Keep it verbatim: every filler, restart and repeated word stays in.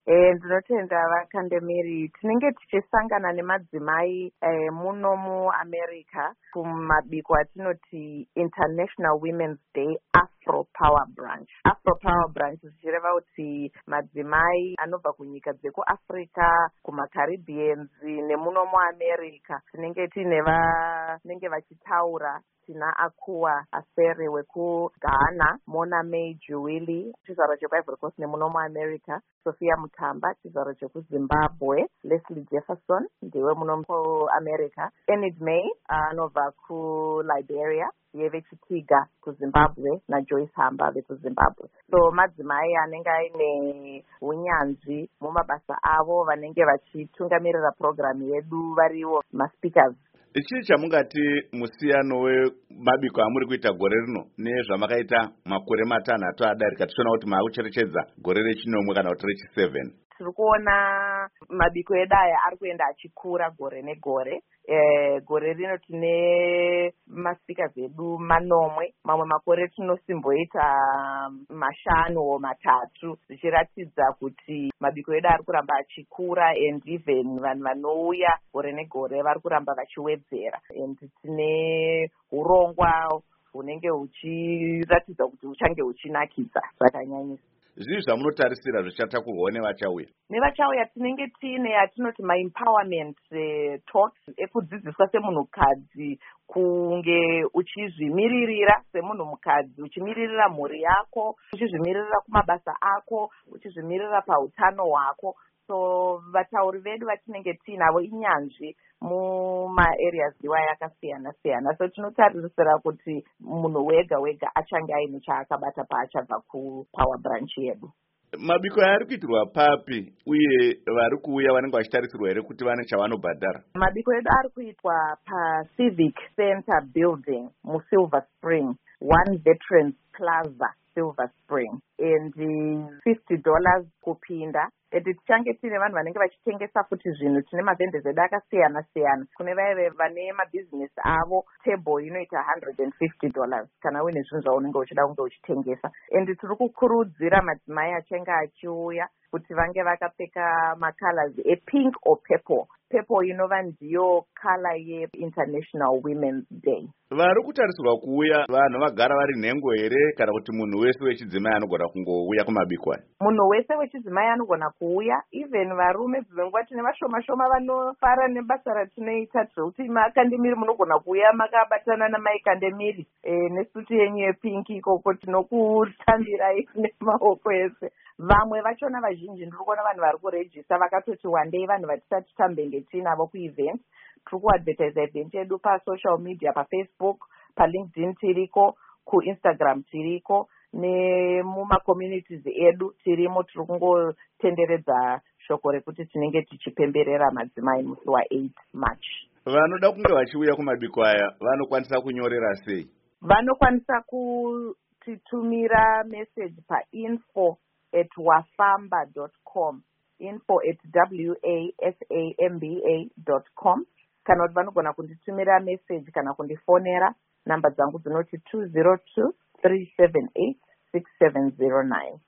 Eh, ndinotenda vakandemiri. Tinenge tichisangana nemadzimai eh, muno muAmerica kumabiko atinoti International Women's Day Afro Power Branch. Afro Power Branch zvichireva kuti madzimai anobva kunyika dzekuAfrica, kumaCaribbeans nemuno muAmerica. Tinenge tine vanenge vachitaura. Tina Akua Asere wekuGhana, Mona May Juwili chizvaro cheku-Ivory Coast nemuno muAmerica, Sophia Mutamba chizvaro chekuZimbabwe, Leslie Jefferson ndiwe muno muAmerica, Enid May anobva kuLiberia, Yeve Chitiga kuZimbabwe naJoyce Hamba vekuZimbabwe. So madzimai anenge aine unyanzvi mumabasa avo vanenge vachitungamirira program yedu variwo maspeakers. Ichi chamungati musiyano wemabiko amuri kuita gore rino nezvamakaita makore matanhatu adarika tichiona kuti maakucherechedza gore rechinomwe kana kuti rechi7? Tiri kuona mabiko edu aya ari kuenda achikura gore negore. E, gore rino tine maspeakers edu manomwe, mamwe makore tinosimboita mashanu o matatu, zvichiratidza kuti mabiko edu ari kuramba achikura, and even vanhu vanouya gore negore vari kuramba vachiwedzera, and tine urongwa hunenge huchiratidza kuti huchange huchinakidza zvakanyanyisa. Zvii zvamunotarisira zvichatakurwawo nevachauya? Nevachauya tinenge tiine yatinoti ma-empowerment uh, talks ekudzidziswa semunhukadzi kunge uchizvimiririra semunhukadzi, uchimiririra mhuri yako, uchizvimiririra kumabasa ako, uchizvimiririra pautano hwako. So vatauri vedu vatinenge tiinavo inyanzvi muma-areas iwaya yakasiyana siyana. So tinotarisira kuti munhu wega wega achange aine chaakabata paachabva kupower branch yedu. Mabiko ari kuitirwa papi uye vari kuuya vanenge vachitarisirwa here kuti vane chavanobhadhara? Mabiko edu ari kuitwa paCivic Center Building muSilver Spring, One Veterans Plaza, Silver Spring, and fifty dollars kupinda. Eti tichange tine vanhu vanenge vachitengesa futi zvinhu, tine mavhendes edu akasiyana siyana. Kune vaya vane mabusiness avo, table inoita one hundred fifty dollars kana uine zvinhu zvaunenge uchida kunge uchitengesa. And tiri kukurudzira madzimai achenga achiuya kuti vange vakapfeka macolors epink or purple. Purple inova ndiyo color yeInternational Women's Day. Vari kutarisirwa kuuya vanhu vagara vari nhengo here kana kuti munhu wese wechidzimai anogona kungouya kumabiko aya? Munhu wese wechidzimai anogona kuuya, even varume dzimwe tine vashoma shoma vanofara nebasa ratinoita, kuti makandemiri munogona kuuya makabatana namaikandemiri e, nesuti yenyu yepinki ikoko tinokutambirai nemaoko ese. Vamwe vachona vazhinji ndiri kuona vanhu vari kurejista vakatoti one day vanhu vatisati tambenge tinavo kuevent. Tiri kuadvertise event yedu pasocial media, paFacebook, paLinkedIn tiriko, kuInstagram tiriko, nemumacommunities edu tirimo. Tiri kungotenderedza shoko rekuti tinenge tichipemberera madzimai musi wa-eight March. Vanoda kunge vachiuya kumabiko aya vanokwanisa kunyorera sei? Vanokwanisa kutitumira message painfo at wafamba dot com, info at wafamba dot com. Kana kuti vanogona kunditumira message kana kundifonera. Namba dzangu dzinoti two zero two, three seven eight, six seven zero nine.